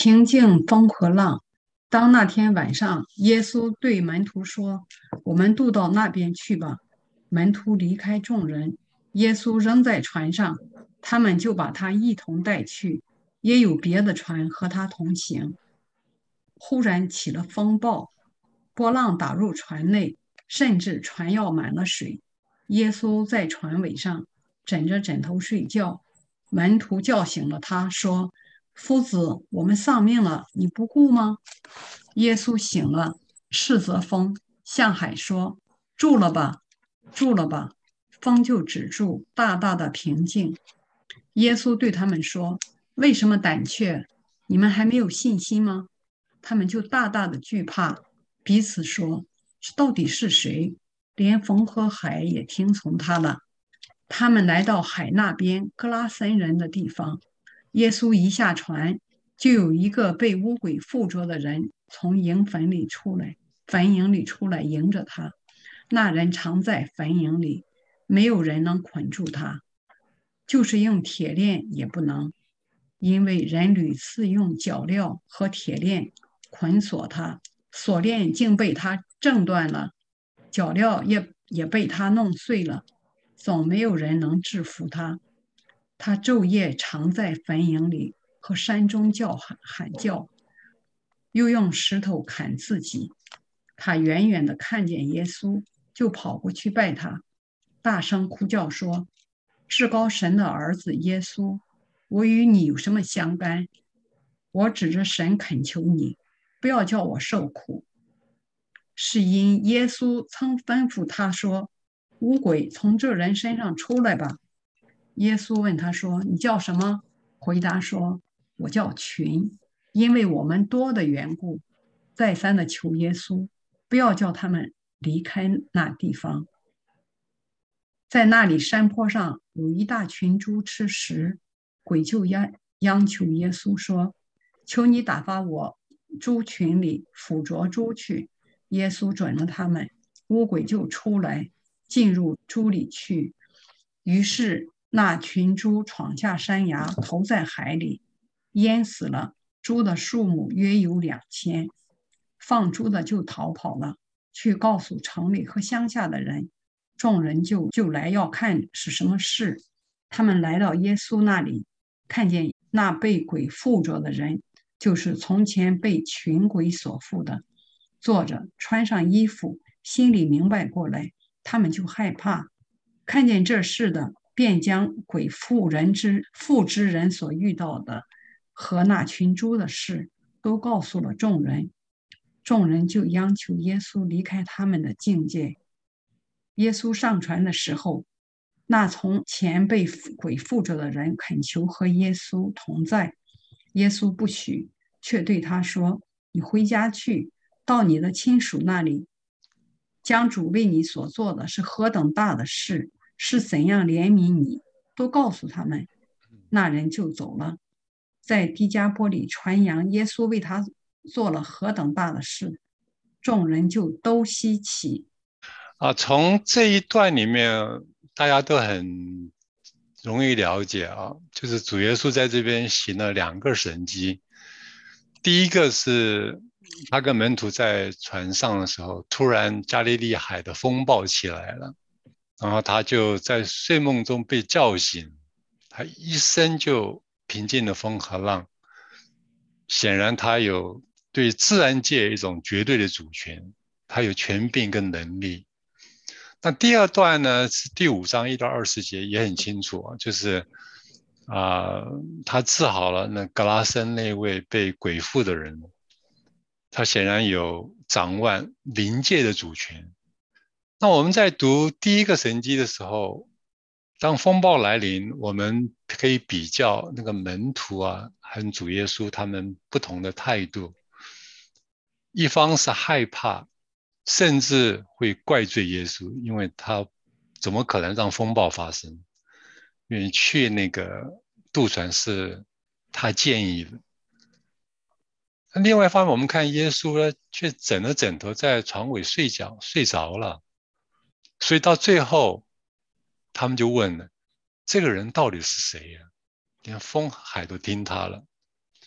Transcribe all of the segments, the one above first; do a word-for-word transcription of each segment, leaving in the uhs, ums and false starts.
平静风和浪。当那天晚上，耶稣对门徒说：“我们渡到那边去吧。”门徒离开众人，耶稣仍在船上，他们就把他一同带去，也有别的船和他同行。忽然起了风暴，波浪打入船内，甚至船要满了水。耶稣在船尾上枕着枕头睡觉，门徒叫醒了他，说：“夫子，我们丧命了，你不顾吗？”耶稣醒了，斥责风，向海说：“住了吧，住了吧。”风就止住，大大的平静。耶稣对他们说：“为什么胆怯？你们还没有信心吗？”他们就大大的惧怕，彼此说：“这到底是谁？连风和海也听从他了。”他们来到海那边格拉森人的地方，耶稣一下船，就有一个被污鬼附着的人从营坟里出来，坟茔里出来迎着他。那人常在坟茔里，没有人能捆住他，就是用铁链也不能，因为人屡次用脚镣和铁链捆锁他，锁链竟被他挣断了，脚镣也也被他弄碎了，总没有人能制服他。他昼夜常在坟茔里和山中叫喊喊叫，又用石头砍自己。他远远的看见耶稣，就跑过去拜他，大声哭叫说：至高神的儿子耶稣，我与你有什么相干？我指着神恳求你，不要叫我受苦。是因耶稣曾吩咐他说：污鬼从这人身上出来吧。耶稣问他说：你叫什么？回答说：我叫群，因为我们多的缘故，再三的求耶稣，不要叫他们离开那地方。在那里山坡上有一大群猪吃食，鬼就央央求耶稣说：求你打发我猪群里附着猪去。耶稣准了他们，污鬼就出来，进入猪里去。于是那群猪闯下山崖，投在海里，淹死了。猪的数目约有两千。放猪的就逃跑了，去告诉城里和乡下的人。众人就就来要看是什么事。他们来到耶稣那里，看见那被鬼附着的人，就是从前被群鬼所附的，坐着穿上衣服，心里明白过来，他们就害怕。看见这事的，便将鬼附人之附之人所遇到的和那群猪的事都告诉了众人。众人就央求耶稣离开他们的境界。耶稣上船的时候，那从前被鬼附着的人恳求和耶稣同在，耶稣不许，却对他说：你回家去，到你的亲属那里，将主为你所做的是何等大的事，是怎样怜悯你，都告诉他们。那人就走了，在低加波里传扬耶稣为他做了何等大的事，众人就都稀奇。 啊，从这一段里面，大家都很容易了解啊，就是主耶稣在这边行了两个神迹。第一个是他跟门徒在船上的时候，突然加利利海的风暴起来了，然后他就在睡梦中被叫醒，他一声就平静了风和浪。显然他有对自然界一种绝对的主权，他有权柄跟能力。那第二段呢，是第五章一到二十节也很清楚啊，就是啊、呃他治好了那格拉森那位被鬼附的人，他显然有掌握灵界的主权。那我们在读第一个神迹的时候，当风暴来临，我们可以比较那个门徒啊和主耶稣他们不同的态度。一方是害怕，甚至会怪罪耶稣，因为他怎么可能让风暴发生？因为去那个渡船是他建议的。另外一方面，我们看耶稣呢，却枕着枕头在床尾睡觉，睡着了。所以到最后，他们就问了：这个人到底是谁呀？连风海都听他了。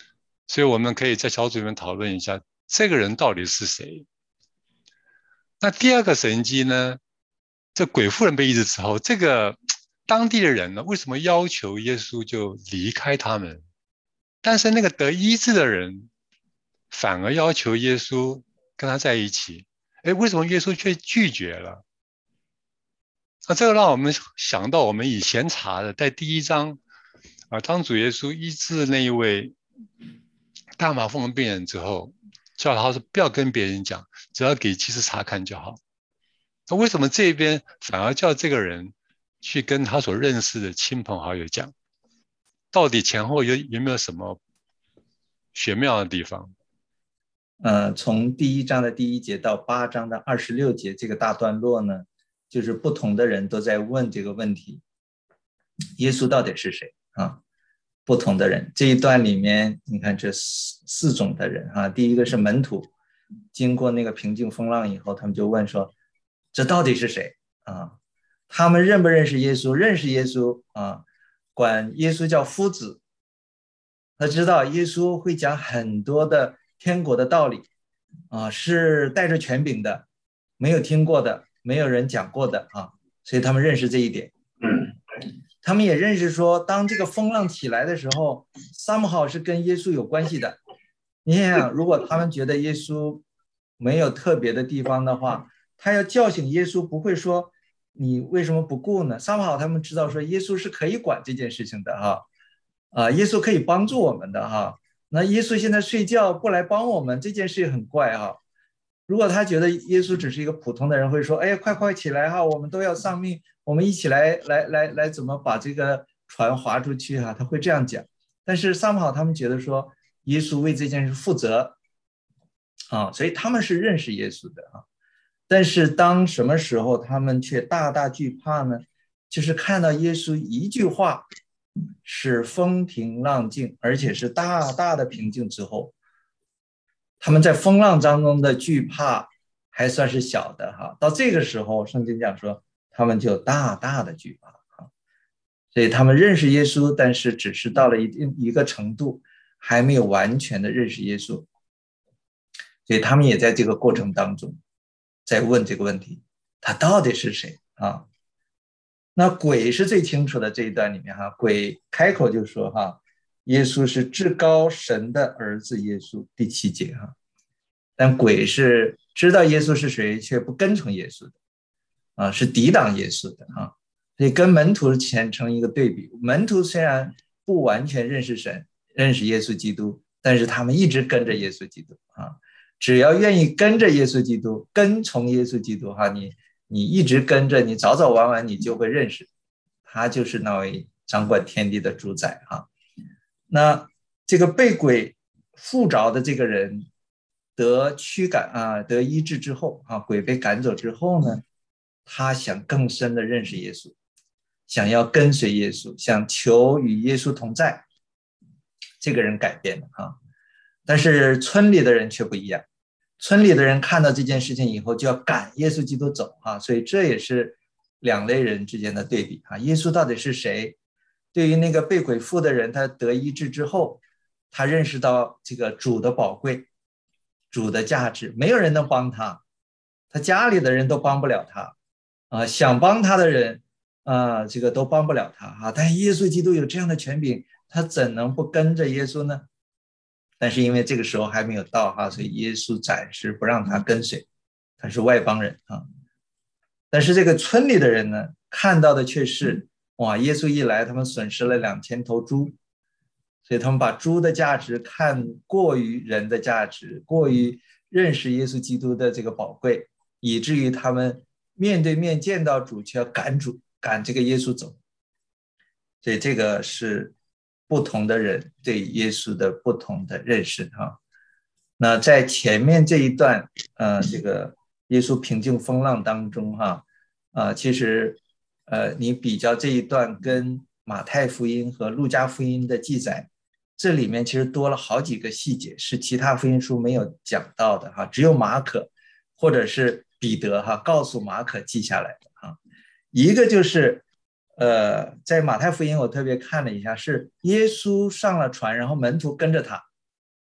所以我们可以在小组里面讨论一下，这个人到底是谁。那第二个神迹呢，这鬼妇人被医治之后，这个当地的人呢，为什么要求耶稣就离开他们？但是那个得医治的人反而要求耶稣跟他在一起，哎，为什么耶稣却拒绝了？那这个让我们想到我们以前查的，在第一章啊，当主耶稣医治那一位大麻风的病人之后，叫他说不要跟别人讲，只要给祭司查看就好。那为什么这边反而叫这个人去跟他所认识的亲朋好友讲？到底前后有有没有什么玄妙的地方？ 呃，从第一章的第一节到八章的二十六节这个大段落呢，就是不同的人都在问这个问题：耶稣到底是谁啊？不同的人，这一段里面，你看这四四种的人啊，第一个是门徒，经过那个平静风浪以后，他们就问说：这到底是谁啊？他们认不认识耶稣？认识耶稣啊，管耶稣叫夫子，他知道耶稣会讲很多的天国的道理啊，是带着权柄的，没有听过的，没有人讲过的啊，所以他们认识这一点。他们也认识说，当这个风浪起来的时候 somehow 是跟耶稣有关系的。你想想，如果他们觉得耶稣没有特别的地方的话，他要叫醒耶稣，不会说你为什么不顾呢？ somehow 他们知道说耶稣是可以管这件事情的哈，啊，耶稣可以帮助我们的哈。那耶稣现在睡觉不来帮我们，这件事很怪哈。如果他觉得耶稣只是一个普通的人，会说：哎，快快起来哈，我们都要丧命，我们一起来来来来怎么把这个船划出去哈，他会这样讲。但是somehow他们觉得说耶稣为这件事负责啊，所以他们是认识耶稣的啊。但是当什么时候他们却大大惧怕呢？就是看到耶稣一句话使风平浪静，而且是大大的平静之后，他们在风浪当中的惧怕还算是小的哈。到这个时候，圣经讲说他们就大大的惧怕哈。所以他们认识耶稣，但是只是到了一定一个程度，还没有完全的认识耶稣。所以他们也在这个过程当中在问这个问题：他到底是谁啊？那鬼是最清楚的，这一段里面哈，鬼开口就说哈，耶稣是至高神的儿子耶稣，第七节哈。但鬼是知道耶稣是谁，却不跟从耶稣的啊，是抵挡耶稣的啊。所以跟门徒形成一个对比，门徒虽然不完全认识神，认识耶稣基督，但是他们一直跟着耶稣基督啊。只要愿意跟着耶稣基督，跟从耶稣基督哈，你你一直跟着，你早早晚晚你就会认识，他就是那位掌管天地的主宰哈。那这个被鬼附着的这个人得驱赶啊，得医治之后啊，鬼被赶走之后呢，他想更深的认识耶稣，想要跟随耶稣，想求与耶稣同在，这个人改变了啊。但是村里的人却不一样，村里的人看到这件事情以后就要赶耶稣基督走啊，所以这也是两类人之间的对比啊。耶稣到底是谁？对于那个被鬼附的人，他得医治之后，他认识到这个主的宝贵，主的价值，没有人能帮他，他家里的人都帮不了他啊，想帮他的人啊，这个都帮不了他啊。但耶稣基督有这样的权柄，他怎能不跟着耶稣呢？但是因为这个时候还没有到哈，所以耶稣暂时不让他跟随，他是外邦人啊。但是这个村里的人呢，看到的却是哇，耶稣一来，他们损失了两千头猪，所以他们把猪的价值看过于人的价值，过于认识耶稣基督的这个宝贵，以至于他们面对面见到主，却要赶主赶这个耶稣走。所以这个是不同的人对耶稣的不同的认识哈。那在前面这一段，呃，这个耶稣平静风浪当中哈，呃，其实呃，你比较这一段跟马太福音和路加福音的记载，这里面其实多了好几个细节，是其他福音书没有讲到的哈，只有马可或者是彼得哈告诉马可记下来的哈。一个就是呃，在马太福音我特别看了一下，是耶稣上了船，然后门徒跟着他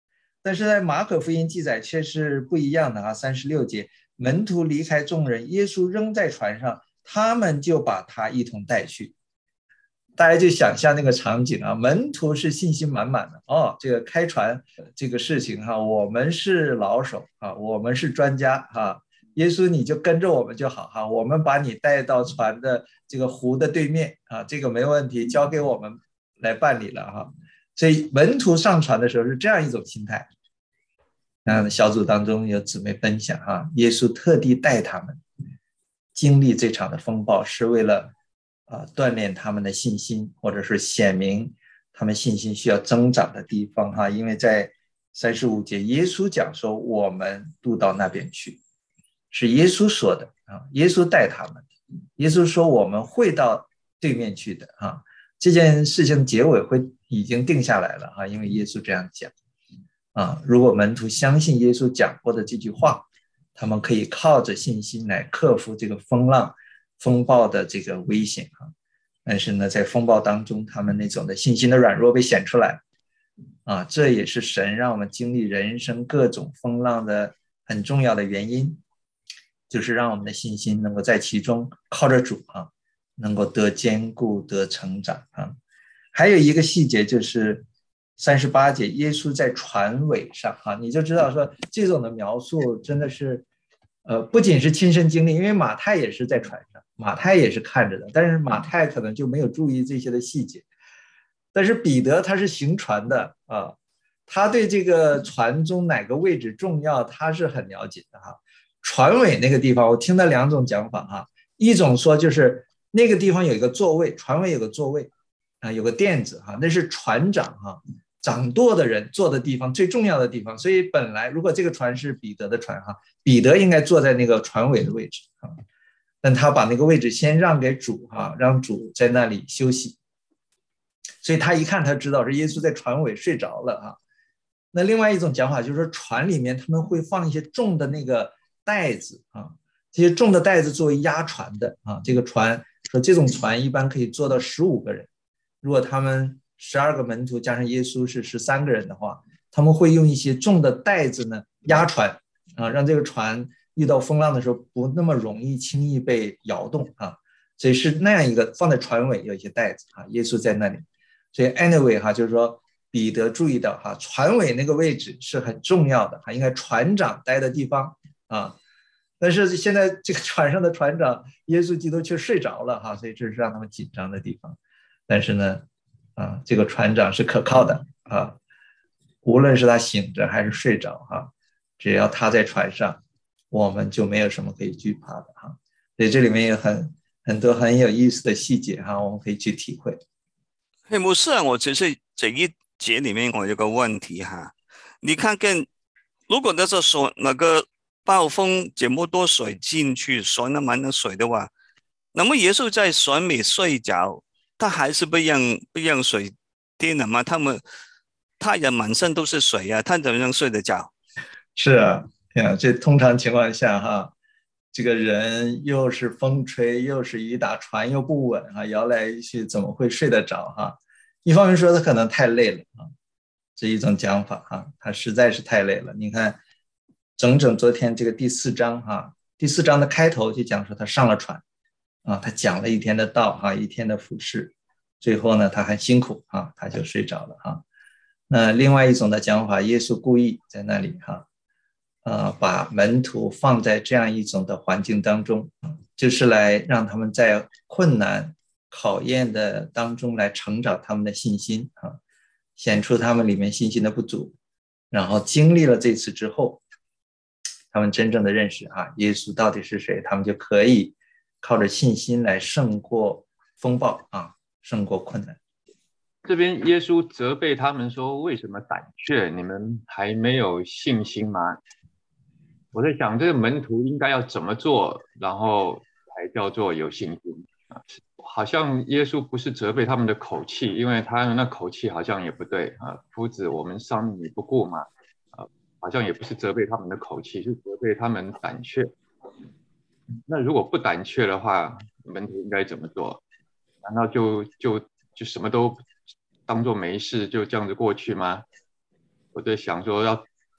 但是在马可福音记载却是不一样的啊。三十六节，门徒离开众人，耶稣仍在船上，他们就把他一同带去。大家就想象那个场景啊，门徒是信心满满的哦，这个开船这个事情哈、啊，我们是老手啊，我们是专家啊，耶稣你就跟着我们就好哈、啊，我们把你带到船的这个湖的对面啊，这个没问题，交给我们来办理了哈、啊。所以门徒上船的时候是这样一种心态。那小组当中有姊妹分享啊，耶稣特地带他们经历这场的风暴，是为了啊，锻炼他们的信心，或者是显明他们信心需要增长的地方哈。因为在三十五节，耶稣讲说我们渡到那边去，是耶稣说的啊，耶稣带他们，耶稣说我们会到对面去的啊。这件事情结尾会已经定下来了哈，因为耶稣这样讲啊。如果门徒相信耶稣讲过的这句话，他们可以靠着信心来克服这个风浪风暴的这个危险啊，但是呢，在风暴当中，他们那种的信心的软弱被显出来啊，这也是神让我们经历人生各种风浪的很重要的原因，就是让我们的信心能够在其中靠着主啊，能够得坚固得成长啊。还有一个细节就是三十八节，耶稣在船尾上啊，你就知道说这种的描述真的是呃，不仅是亲身经历，因为马太也是在船上，马太也是看着的，但是马太可能就没有注意这些的细节。但是彼得他是行船的啊，他对这个船中哪个位置重要，他是很了解的哈。船尾那个地方，我听到两种讲法哈，一种说就是那个地方有一个座位，船尾有个座位啊，有个垫子哈，那是船长哈。掌舵的人坐的地方，最重要的地方，所以本来如果这个船是彼得的船哈，彼得应该坐在那个船尾的位置啊，但他把那个位置先让给主哈，让主在那里休息，所以他一看他知道是耶稣在船尾睡着了啊。那另外一种讲法就是说，船里面他们会放一些重的那个袋子啊，这些重的袋子作为压船的啊，这个船说这种船一般可以坐到十五个人，如果他们十二个门徒加上耶稣是十三个人的话，他们会用一些重的袋子呢压船啊，让这个船遇到风浪的时候不那么容易轻易被摇动啊，所以是那样一个放在船尾有一些袋子啊，耶稣在那里，所以 anyway 哈，就是说彼得注意到哈，船尾那个位置是很重要的哈，应该船长待的地方啊，但是现在这个船上的船长耶稣基督却睡着了哈，所以这是让他们紧张的地方，但是呢。啊，这个船长是可靠的啊，无论是他醒着还是睡着哈、啊，只要他在船上，我们就没有什么可以惧怕的哈、啊。所以这里面有很很多很有意思的细节哈、啊，我们可以去体会。 嘿，牧师啊，我只是这一节里面我有个问题哈，你看看，如果那时候说那个暴风这么多水进去，船那满了水的话，那么耶稣在船尾睡着。他还是不让不让水电了吗？他们他人满身都是水啊，他怎么能睡得着？ 是啊，呀，这通常情况下哈，这个人又是风吹，又是雨打，船又不稳哈，摇来摇去，怎么会睡得着哈？一方面说他可能太累了啊，这一种讲法哈，他实在是太累了。你看，整整昨天这个第四章哈，第四章的开头就讲说他上了船。啊，他讲了一天的道啊，一天的服事，最后呢，他很辛苦啊，他就睡着了啊。那另外一种的讲法，耶稣故意在那里哈、啊，呃，把门徒放在这样一种的环境当中，就是来让他们在困难考验的当中来成长他们的信心啊，显出他们里面信心的不足，然后经历了这次之后，他们真正的认识啊，耶稣到底是谁，他们就可以。靠着信心来胜过风暴啊，胜过困难。 这边耶稣责备他们说：“为什么胆怯？你们还没有信心吗？”我在想，这个门徒应该要怎么做，然后才叫做有信心啊？好像耶稣不是责备他们的口气，因为他那口气好像也不对啊。夫子，我们伤你不顾嘛啊，好像也不是责备他们的口气，是责备他们胆怯。那如果不胆怯的话，门徒应该怎么做？难道就就就什么都当作没事就这样子过去吗？我在想说要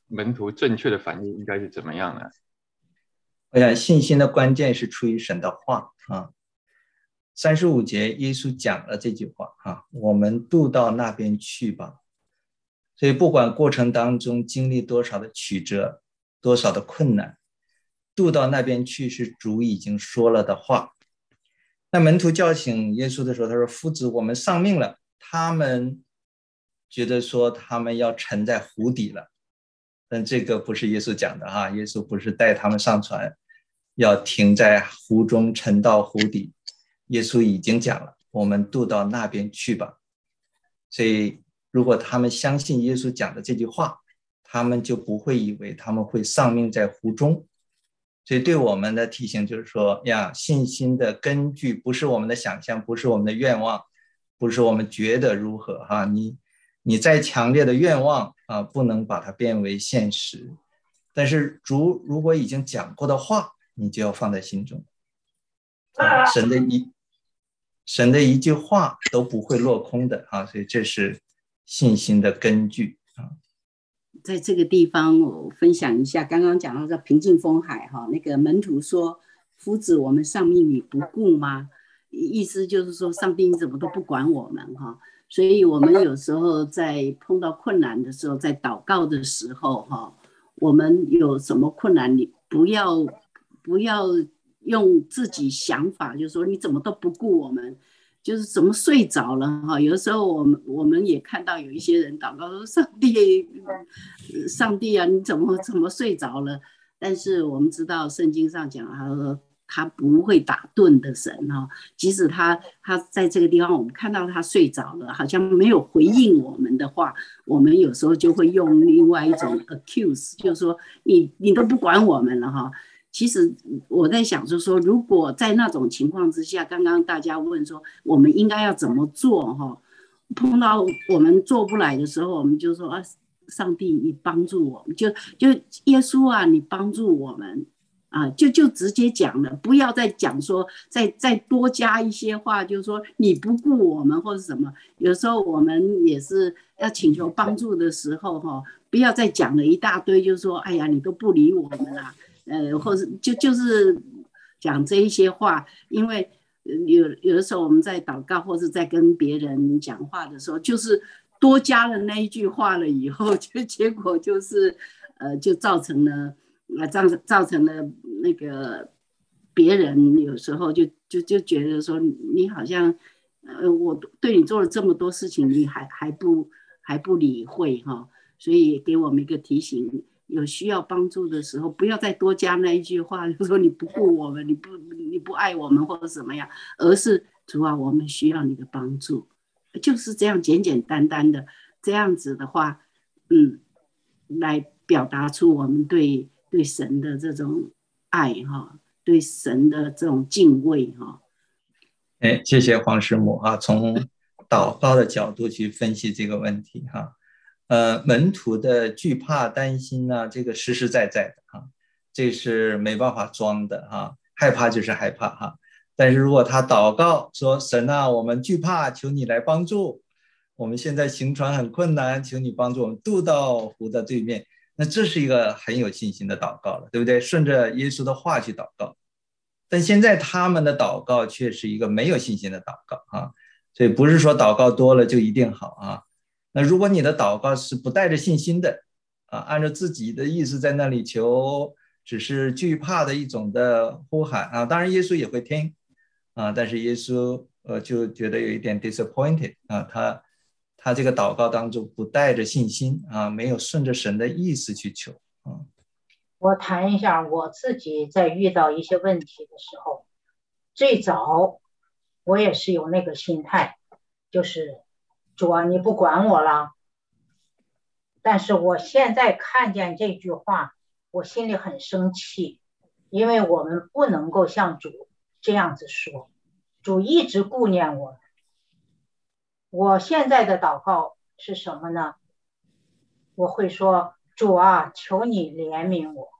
门徒正确的反应应该是怎么样呢？ 我想信心的关键是出于神的话啊。三十五节耶稣讲了这句话啊，我们渡到那边去吧。所以不管过程当中经历多少的曲折，多少的困难，渡到那边去是主已经说了的话。那门徒叫醒耶稣的时候，他说：夫子，我们丧命了。他们觉得说他们要沉在湖底了，但这个不是耶稣讲的哈，耶稣不是带他们上船要停在湖中沉到湖底，耶稣已经讲了，我们渡到那边去吧。所以如果他们相信耶稣讲的这句话，他们就不会以为他们会丧命在湖中。所以对我们的提醒就是说呀，信心的根据不是我们的想象，不是我们的愿望，不是我们觉得如何哈，你你再强烈的愿望啊，不能把它变为现实。但是主如果已经讲过的话，你就要放在心中。啊、神的一神的一句话都不会落空的啊，所以这是信心的根据啊。 在这个地方我分享一下，刚刚讲到这平静风海哈，那个门徒说：夫子，我们丧命你不顾吗？意思就是说上帝你怎么都不管我们哈。所以我们有时候在碰到困难的时候，在祷告的时候哈，我们有什么困难，你不要不要用自己想法，就是说你怎么都不顾我们，就是怎么睡着了哈。有的时候我们我们也看到有一些人祷告说：上帝上帝啊，你怎么怎么睡着了？但是我们知道圣经上讲，他说他不会打盹的神哈，即使他他在这个地方我们看到他睡着了，好像没有回应我们的话，我们有时候就会用另外一种 accuse， 就是说你你都不管我们了哈。其实我在想就是说，如果在那种情况之下，刚刚大家问说我们应该要怎么做哈，碰到我们做不来的时候，我们就说啊，上帝你帮助我们，就就耶稣啊，你帮助我们啊，就就直接讲了，不要再讲说再再多加一些话，就是说你不顾我们或者什么。有时候我们也是要请求帮助的时候哈，不要再讲了一大堆，就是说哎呀你都不理我们啦，呃，或者就就是讲这一些话，因为有有的时候我们在祷告或者在跟别人讲话的时候，就是多加了那一句话了以后，就结果就是呃，就造成了呃造造成了那个别人有时候就就就觉得说你好像呃我对你做了这么多事情，你还还不还不理会哈，所以给我们一个提醒。有需要帮助的时候，不要再多加那一句话，就是说你不顾我们，你不你不爱我们或者怎么样，而是主啊，我们需要你的帮助，就是这样简简单单的这样子的话，嗯，来表达出我们对对神的这种爱哈，对神的这种敬畏哈。 哎，谢谢黄师母啊，从祷告的角度去分析这个问题哈。呃，门徒的惧怕、担心呢，这个实实在在的哈，这是没办法装的哈，害怕就是害怕哈。但是如果他祷告说：神啊，我们惧怕，求你来帮助，我们现在行船很困难，求你帮助我们渡到湖的对面，那这是一个很有信心的祷告了，对不对？顺着耶稣的话去祷告。但现在他们的祷告却是一个没有信心的祷告啊，所以不是说祷告多了就一定好啊。那如果你的祷告是不带着信心的啊，按照自己的意思在那里求，只是惧怕的一种的呼喊啊，当然耶稣也会听啊，但是耶稣呃就觉得有一点 disappointed 啊，他他这个祷告当中不带着信心啊，没有顺着神的意思去求啊。 我谈一下我自己在遇到一些问题的时候，最早我也是有那个心态，就是主啊，你不管我了。但是我现在看见这句话，我心里很生气，因为我们不能够像主这样子说，主一直顾念我们。我现在的祷告是什么呢？我会说，主啊，求你怜悯我，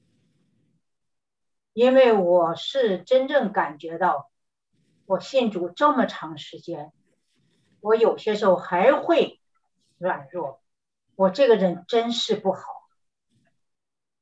因为我是真正感觉到，我信主这么长时间，我有些时候还会软弱，我这个人真是不好，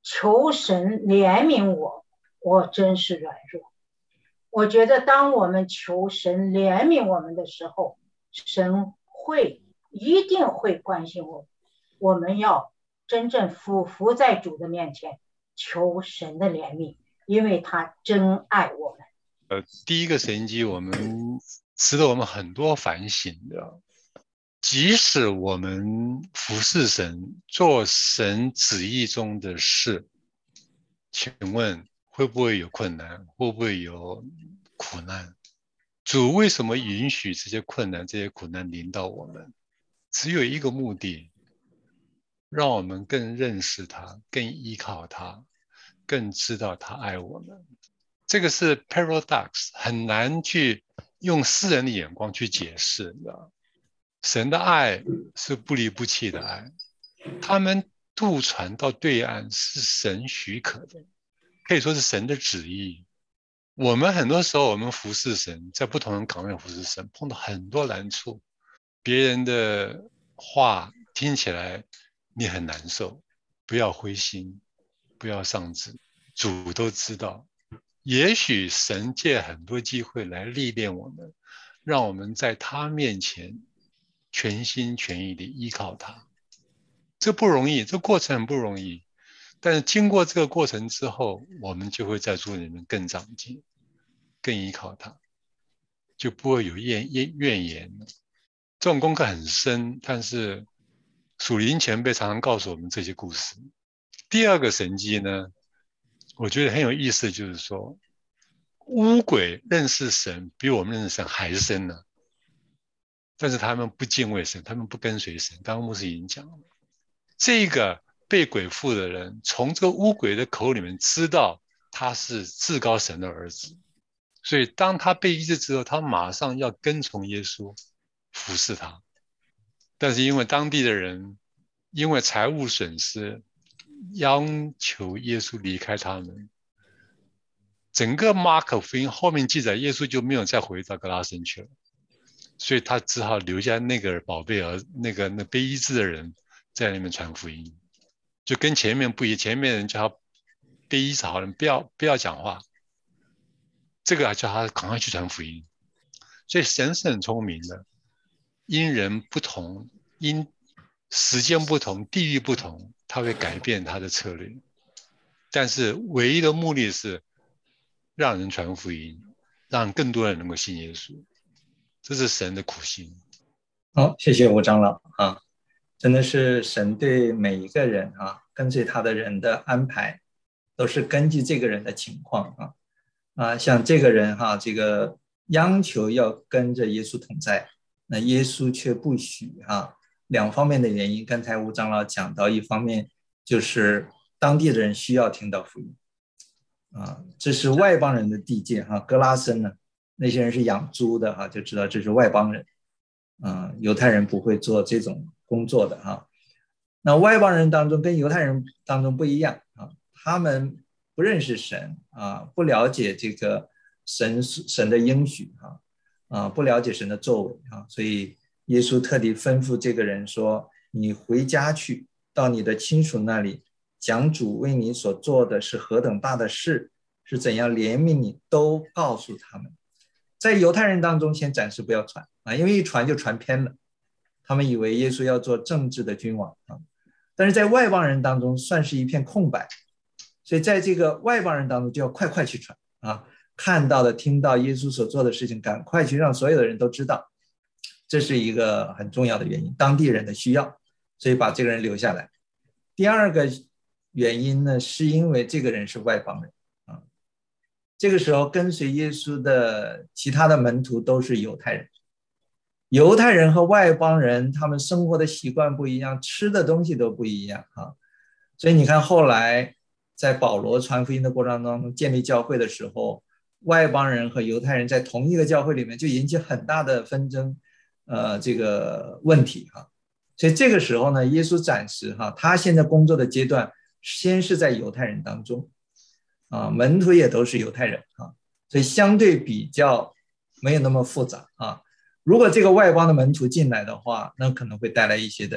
求神怜悯我，我真是软弱。我觉得当我们求神怜悯我们的时候，神会一定会关心我们。我们要真正俯伏在主的面前，求神的怜悯，因为他真爱我们。 呃，第一个神迹我们值得我们很多反省的。即使我们服侍神，做神旨意中的事，请问会不会有困难？会不会有苦难？主为什么允许这些困难、这些苦难临到我们？只有一个目的，让我们更认识他，更依靠他，更知道他爱我们。这个是 paradox， 很难去用世人的眼光去解释的。神的爱是不离不弃的爱，他们渡船到对岸是神许可的，可以说是神的旨意。我们很多时候我们服侍神，在不同的岗位服侍神，碰到很多难处，别人的话听起来你很难受，不要灰心，不要丧志，主都知道。也许神借很多机会来历练我们，让我们在他面前全心全意地依靠他。这不容易，这过程很不容易，但是经过这个过程之后，我们就会在主里面更长进，更依靠他，就不会有怨怨言了。这种功课很深，但是属灵前辈常常告诉我们这些故事。第二个神迹呢，我觉得很有意思，就是说污鬼认识神比我们认识神还深呢，但是他们不敬畏神，他们不跟随神。刚刚牧师已经讲了，这个被鬼附的人从这个污鬼的口里面知道他是至高神的儿子，所以当他被医治之后，他马上要跟从耶稣服侍他。但是因为当地的人因为财务损失要求耶稣离开他们，整个马可福音后面记载耶稣就没有再回到格拉森去了，所以他只好留下那个宝贝儿那个那被医治的人在那边传福音，就跟前面不一样，前面人叫他被医治好了不要不要讲话，这个叫他赶快去传福音。所以神是很聪明的，因人不同，因时间不同，地域不同，他会改变他的策略，但是唯一的目的是让人传福音，让更多人能够信耶稣，这是神的苦心。 好，谢谢吴长老啊，真的是神对每一个人啊，跟随他的人的安排，都是根据这个人的情况啊啊，像这个人哈、啊，这个央求要跟着耶稣同在，那耶稣却不许啊，两方面的原因，刚才吴长老讲到，一方面就是当地的人需要听到福音啊，这是外邦人的地界哈、啊，格拉森呢，那些人是养猪的哈、啊，就知道这是外邦人。啊，犹太人不会做这种工作的哈、啊。那外邦人当中跟犹太人当中不一样啊，他们不认识神啊，不了解这个神神的应许啊，啊，不了解神的作为啊，所以耶稣特地吩咐这个人说：“你回家去，到你的亲属那里，讲主为你所做的是何等大的事，是怎样怜悯你，都告诉他们。”在犹太人当中，先暂时不要传啊，因为一传就传偏了，他们以为耶稣要做政治的君王啊。但是在外邦人当中，算是一片空白，所以在这个外邦人当中，就要快快去传啊，看到的、听到耶稣所做的事情，赶快去让所有的人都知道，这是一个很重要的原因，当地人的需要，所以把这个人留下来。第二个原因呢，是因为这个人是外邦人。这个时候跟随耶稣的其他的门徒都是犹太人，犹太人和外邦人他们生活的习惯不一样，吃的东西都不一样啊。所以你看后来在保罗传福音的过程当中建立教会的时候，外邦人和犹太人在同一个教会里面就引起很大的纷争，呃，这个问题哈、啊。所以这个时候呢，耶稣暂时哈、啊，他现在工作的阶段先是在犹太人当中。啊，门徒也都是犹太人啊，所以相对比较没有那么复杂啊。如果这个外邦的门徒进来的话，那可能会带来一些的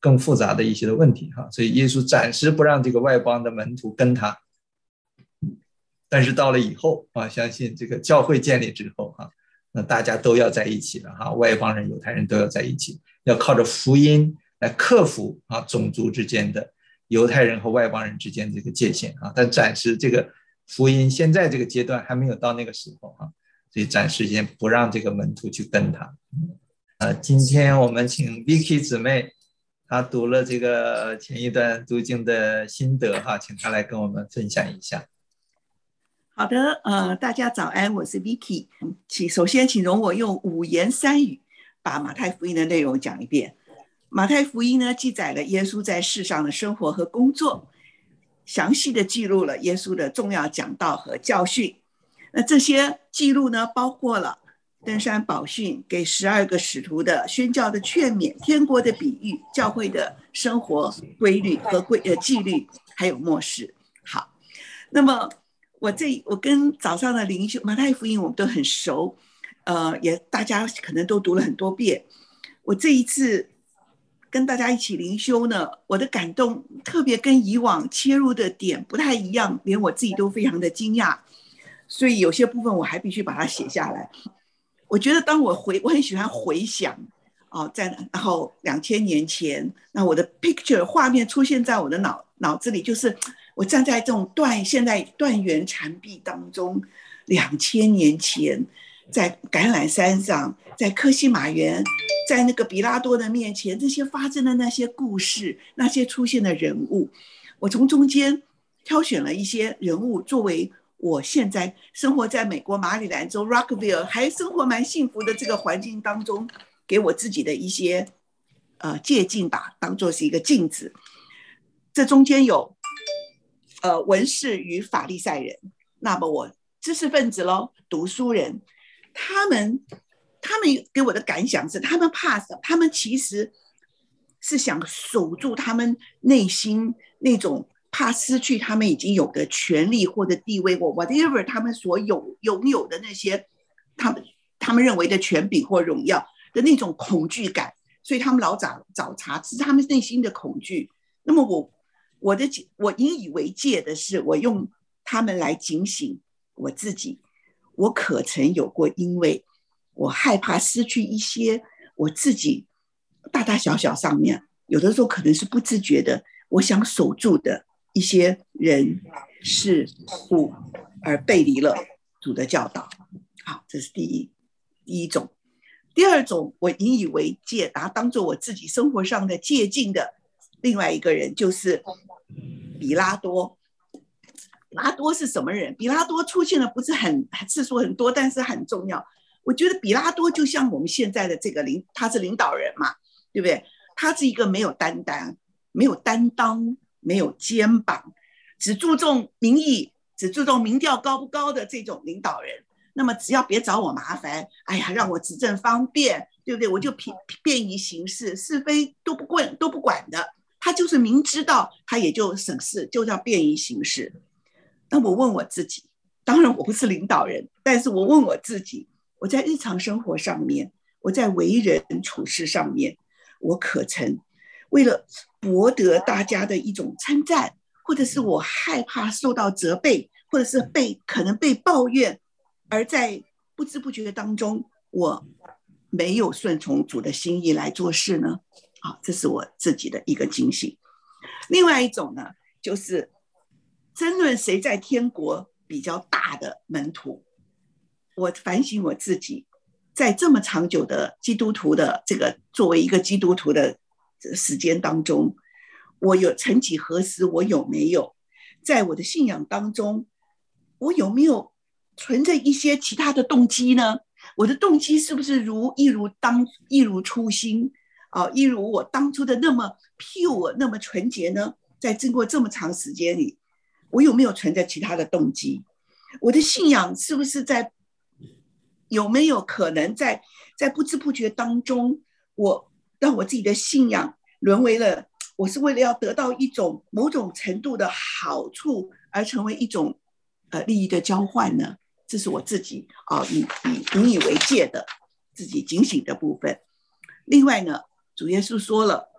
更复杂的一些的问题哈。所以耶稣暂时不让这个外邦的门徒跟他，但是到了以后啊，相信这个教会建立之后哈，那大家都要在一起了哈，外邦人犹太人都要在一起，要靠着福音来克服啊种族之间的犹太人和外邦人之间这个界限啊。但暂时这个福音现在这个阶段还没有到那个时候啊，所以暂时先不让这个门徒去跟他。呃，今天我们请 Vicky 姊妹，她读了这个前一段读经的心得哈，请她来跟我们分享一下。 好的，呃，大家早安，我是 Vicky。请首先请容我用五言三语把马太福音的内容讲一遍。马太福音呢，记载了耶稣在世上的生活和工作，详细的记录了耶稣的重要讲道和教训。那这些记录呢，包括了登山宝训，给十二个使徒的宣教的劝勉，天国的比喻，教会的生活规律和规呃纪律，还有末世。好，那么我这我跟早上的灵修马太福音我们都很熟，呃，也大家可能都读了很多遍。我这一次跟大家一起灵修呢，我的感动特别跟以往切入的点不太一样，连我自己都非常的惊讶，所以有些部分我还必须把它写下来。我觉得当我回我很喜欢回想哦，在然后两千年前，那我的 picture 画面出现在我的脑脑子里，就是我站在这种断现在断垣残壁当中，两千年前在橄榄山上，在科西玛园，在那个比拉多的面前，这些发生的那些故事，那些出现的人物，我从中间挑选了一些人物作为我现在生活在美国马里兰州 Rockville 还生活蛮幸福的这个环境当中，给我自己的一些呃借鉴吧，当作是一个镜子。这中间有呃文士与法利赛人，那么我知识分子咯，读书人，他们他们给我的感想是，他们怕什么？他们其实是想守住他们内心那种怕失去他们已经有的权利或者地位，或 whatever 他们所有拥有的那些他们他们认为的权柄或荣耀的那种恐惧感，所以他们老找找茬，是他们内心的恐惧。那么我我的我引以为戒的是，我用他们来警醒我自己。我可曾有过因为我害怕失去一些我自己大大小小上面有的时候可能是不自觉的，我想守住的一些人事物，而背离了主的教导。好，这是第一第一种。第二种，我引以为戒，把它当作我自己生活上的借鉴的另外一个人，就是比拉多。比拉多是什么人？比拉多出现的不是很次数很多，但是很重要。我觉得比拉多就像我们现在的这个领，他是领导人嘛，对不对？他是一个没有担当、没有担当、没有肩膀，只注重民意、只注重民调高不高的这种领导人。那么只要别找我麻烦，哎呀，让我执政方便，对不对？我就便宜行事，是非都不管都不管的。他就是明知道，他也就省事，就叫便宜行事。那我问我自己，当然我不是领导人，但是我问我自己，我在日常生活上面，我在为人处事上面，我可曾为了博得大家的一种称赞，或者是我害怕受到责备，或者是被可能被抱怨，而在不知不觉当中，我没有顺从主的心意来做事呢？好，这是我自己的一个警醒。另外一种呢，就是争论谁在天国比较大的门徒。我反省我自己，在这么长久的基督徒的这个作为一个基督徒的时间当中，我有曾几何时，我有没有在我的信仰当中，我有没有存着一些其他的动机呢？我的动机是不是如一如当一如初心啊，一如我当初的那么 pure 那么纯洁呢？在经过这么长时间里，我有没有存在其他的动机？我的信仰是不是在有没有可能在在不知不觉当中，我让我自己的信仰沦为了我是为了要得到一种某种程度的好处而成为一种呃利益的交换呢？这是我自己啊以以引以为戒的自己警醒的部分。另外呢，主耶稣说了，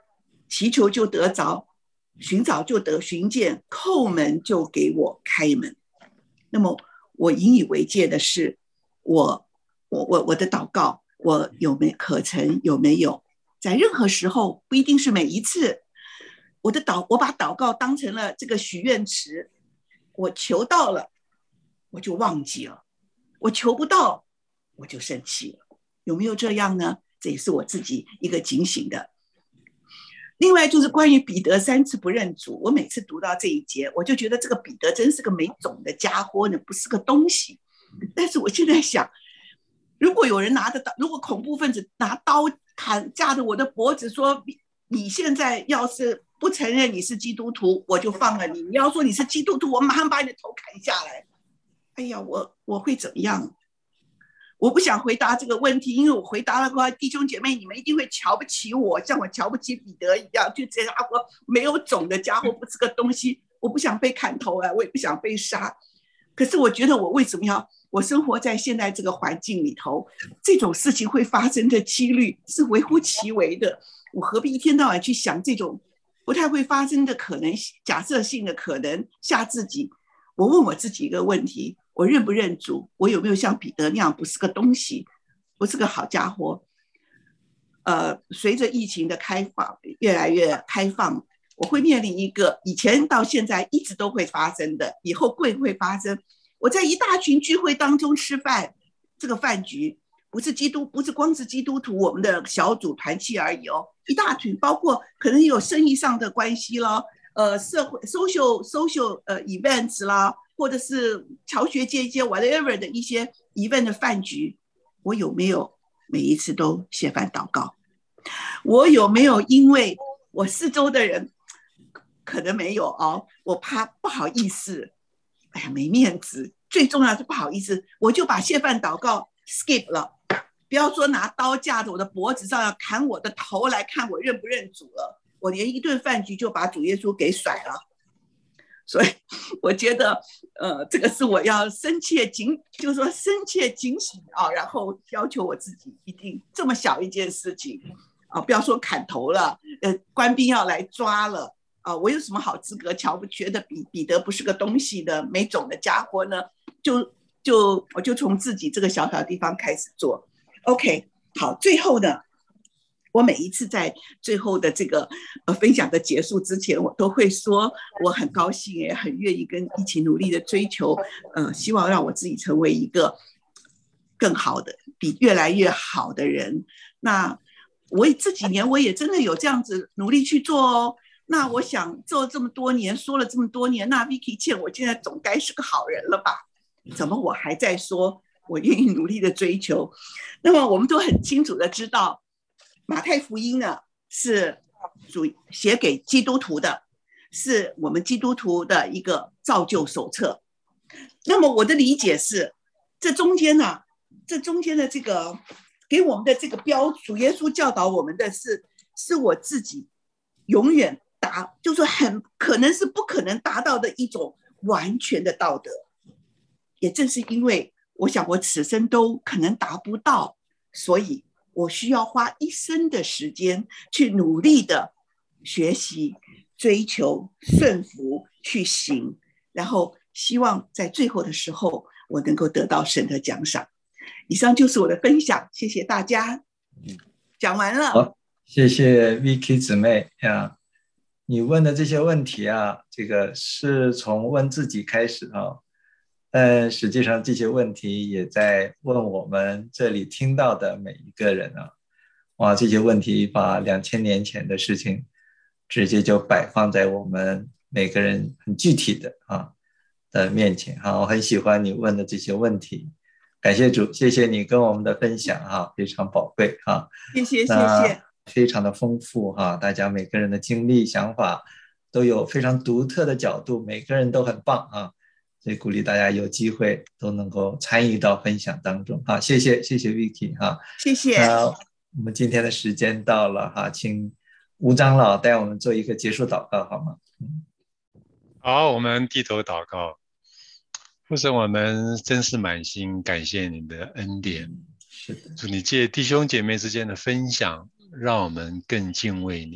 祈求就得着，寻找就得寻见，叩门就给我开门。那么我引以为戒的是，我我我我的祷告，我有没有可成，有没有在任何时候，不一定是每一次，我的祷我把祷告当成了这个许愿池，我求到了我就忘记了，我求不到我就生气了，有没有这样呢？这也是我自己一个警醒的。另外就是关于彼得三次不认主，我每次读到这一节，我就觉得这个彼得真是个没种的家伙呢，不是个东西。但是我现在想，如果有人拿着刀，如果恐怖分子拿刀砍架着我的脖子说，你现在要是不承认你是基督徒，我就放了你，你要说你是基督徒，我马上把你的头砍下来。哎呀，我我会怎么样？我不想回答这个问题，因为我回答了的话，弟兄姐妹你们一定会瞧不起我，像我瞧不起彼得一样，就这家伙没有种的家伙不是个东西，我不想被砍头啊，我也不想被杀。可是我觉得我为什么要，我生活在现在这个环境里头，这种事情会发生的几率是微乎其微的，我何必一天到晚去想这种不太会发生的可能，假设性的可能，吓自己。我问我自己一个问题，我认不认主？我有没有像彼得那样不是个东西，不是个好家伙？呃，随着疫情的开放，越来越开放，我会面临一个以前到现在一直都会发生的，以后会不会发生？我在一大群聚会当中吃饭，这个饭局不是基督，不是光是基督徒我们的小组团契而已哦，一大群，包括可能有生意上的关系咯，呃，社会 social social 呃 events 啦，或者是侨学界一些 whatever 的一些 event 的饭局，我有没有每一次都写饭祷告？我有没有因为我四周的人可能没有哦，我怕不好意思，哎呀没面子，最重要是不好意思，我就把谢饭祷告 skip 了，不要说拿刀架着我的脖子上要砍我的头来看我认不认主了，我连一顿饭局就把主耶稣给甩了。所以我觉得呃，这个是我要深切警，就是说深切警醒啊，然后要求我自己一定这么小一件事情啊，不要说砍头了，呃，官兵要来抓了啊，我有什么好资格瞧不觉得彼彼得不是个东西的没种的家伙呢？就就我就从自己这个小小地方开始做。OK， 好，最后呢，我每一次在最后的这个呃分享的结束之前，我都会说我很高兴，也很愿意跟一起努力的追求，呃，希望让我自己成为一个更好的、比越来越好的人。那我这几年我也真的有这样子努力去做哦。那我想做这么多年，说了这么多年，那 Vicky 倩，我现在总该是个好人了吧？怎么我还在说我愿意努力的追求？那么我们都很清楚的知道，马太福音呢是主写给基督徒的，是我们基督徒的一个造就手册。那么我的理解是，这中间呢，这中间的这个给我们的这个标，主耶稣教导我们的是，是我自己永远达，就是很可能是不可能达到的一种完全的道德。也正是因为我想我此生都可能达不到，所以我需要花一生的时间去努力的学习、追求、顺服、去行，然后希望在最后的时候我能够得到神的奖赏。以上就是我的分享，谢谢大家。讲完了。 好，谢谢 Vicky 姊妹呀，你问的这些问题啊，这个是从问自己开始啊。但实际上这些问题也在问我们这里听到的每一个人啊，哇，这些问题把两千年前的事情直接就摆放在我们每个人很具体的啊的面前啊，我很喜欢你问的这些问题，感谢主，谢谢你跟我们的分享啊，非常宝贵啊， 谢谢谢谢， 非常的丰富啊，大家每个人的经历想法都有非常独特的角度，每个人都很棒啊。所以鼓励大家有机会都能够参与到分享当中哈，谢谢谢谢 Vicky 哈， 谢谢。 那我们今天的时间到了哈，请吴长老带我们做一个结束祷告好吗？ 好，我们低头祷告。父神，我们真是满心感谢你的恩典， 是的， 祝你借弟兄姐妹之间的分享，让我们更敬畏你，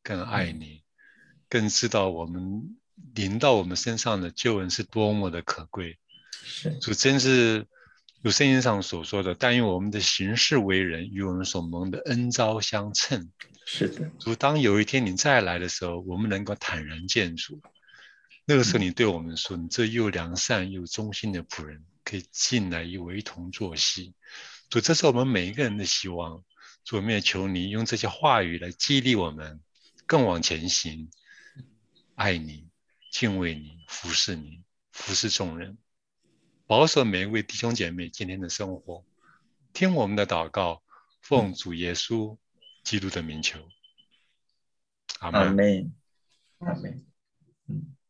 更爱你，更知道我们临到我们身上的救恩是多么的可贵。 是主真是如圣经上所说的，但愿我们的行事为人与我们所蒙的恩召相称。 是的， 主，当有一天你再来的时候，我们能够坦然见主。那个时候你对我们说，你这又良善又忠心的仆人，可以进来与我一同坐席。主，这是我们每一个人的希望。主，我们也求你用这些话语来激励我们更往前行，爱你，敬畏你，服侍你，服侍众人，保守每一位弟兄姐妹今天的生活。听我们的祷告，奉主耶稣基督的名求，阿们。 阿门，阿门。嗯。